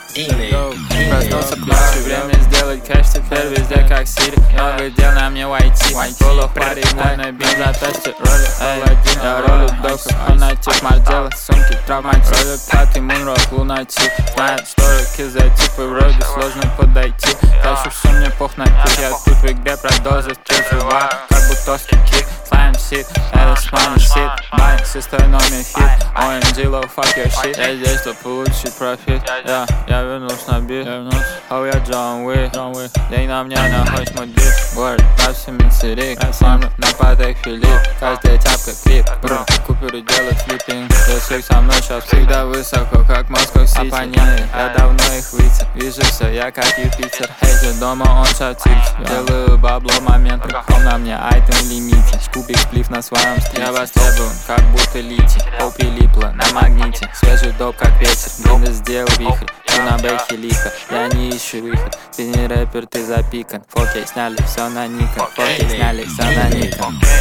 Проснулся к ночи, время сделать кэш, теперь везде как Сири. Много дел на мне войти, поло в паре, мой на бензотесте. Роли Алладин, я ролю доков, она тип мардела, сумки травматик. Роли пятый мунрок, лунатик. Знает, что руки за типы, вроде сложно подойти. Тащу все, мне пох на пик, я тут в игре продолжить призываю, как будто кик. Слайм сит, это смайм сит, байн, шестой номер хит. OMG, low, fuck your shit. Я здесь, чтобы получить профит. Я вернусь на бит. Oh, я Джон Уик. День на мне находишь мой дип. Город, на всем инсерик. Фармер, на паtek Филипп. Каждая тяпка клип. Куперы делают флиппинг. Если со мной сейчас всегда высоко, как Москва Сити. Оппоненты, я давно их вытер. Вижу все, я как Юпитер. Хейтер дома, он шатит. Делаю бабло моменты. Он на мне айтем лимите. Кубик сплив на своем стрите. Я востребован, как будто литий. Опи липла на магните. Свежий доп, как ветер. Блин, сделал вихрь. Ты на бэхе лихо. Я не ищу выход. Ты не рэпер, ты запикан. Фокей сняли все на Никон. Фокей сняли все на Никон.